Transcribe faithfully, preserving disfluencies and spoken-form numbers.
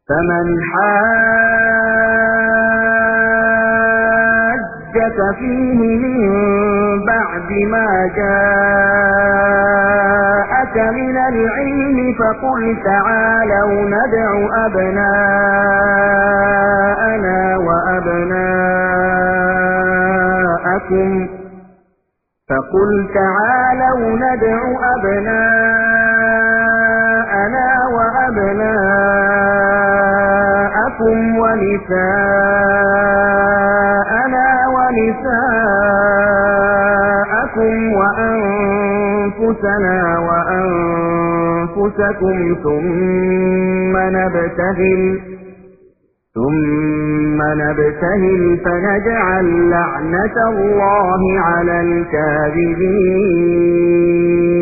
فمن حاجك فيه من بعد ما جاءك من العلم فقل تعالوا ندع أبناءنا وأبناءكم فقل تعالوا ندع أبناءنا وأبناءكم ونساءنا ونساءكم وأنفسنا وأنفسكم ثم نبتهل ثم نبتهل فنجعل لعنة الله على الكاذبين